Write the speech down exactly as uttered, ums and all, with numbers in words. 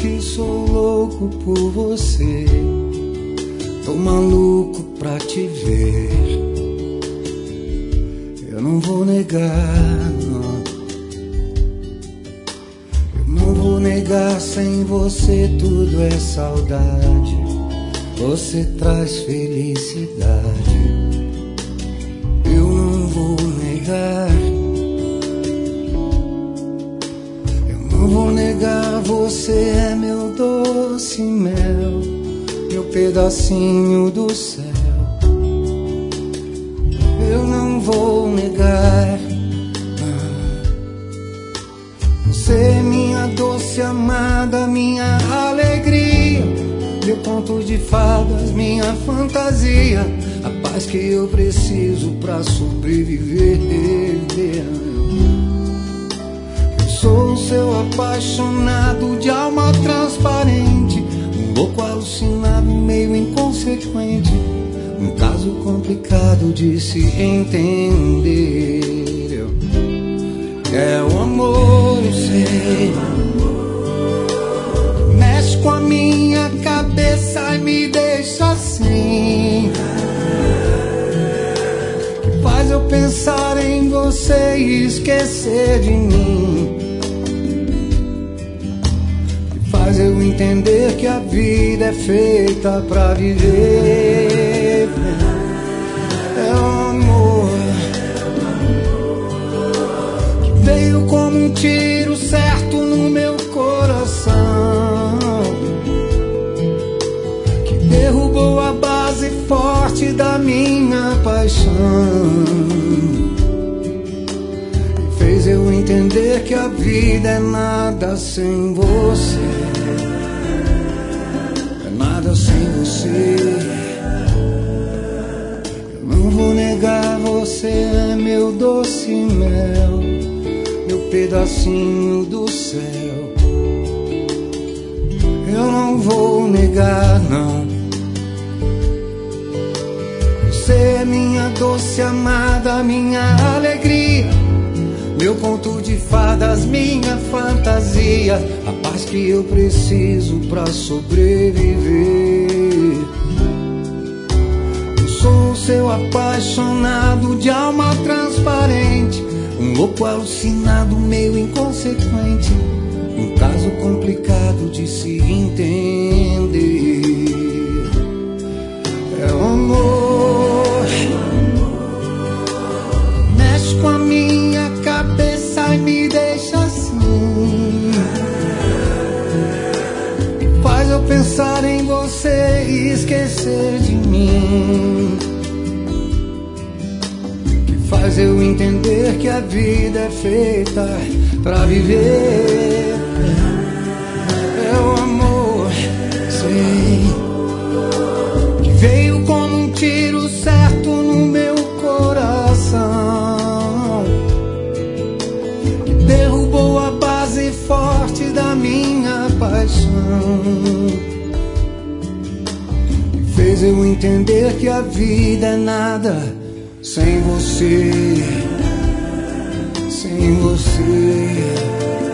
que sou louco por você. Tô maluco pra te ver. Eu não vou negar, não. Eu não vou negar, sem você tudo é saudade. Você traz felicidade. Eu não vou negar. Eu não vou negar, você é meu doce mel, meu pedacinho do céu. Eu não vou negar. Você é minha doce amada, minha alegria, meu conto de fadas, minha fantasia, a paz que eu preciso pra sobreviver. Eu sou o seu apaixonado de alma transparente, um louco alucinado, meio inconsequente, um caso complicado de se entender. É o amor, eu sei, mexe com a minha cabeça e me deixa assim, que faz eu pensar em você e esquecer de mim, que faz eu entender que a vida é feita pra viver. É o amor que veio como um tiro certo no meu coração, que derrubou a base forte da minha paixão, e fez eu entender que a vida é nada sem você, é nada sem você. Eu não vou negar, você é meu doce mel, meu pedacinho do céu. Eu não vou negar, não. Você é minha doce amada, minha alegria, meu conto de fadas, minha fantasia, a paz que eu preciso pra sobreviver. Eu sou o seu apaixonado de alma transparente, um louco alucinado, meio inconsequente, um caso complicado de se entender. É o amor, mexe com a minha cabeça e me deixa assim, faz eu pensar em você e esquecer de mim, faz eu entender que a vida é feita pra viver. É o amor, sei, que veio como um tiro certo no meu coração, que derrubou a base forte da minha paixão, que fez eu entender que a vida é nada sem você, sem você.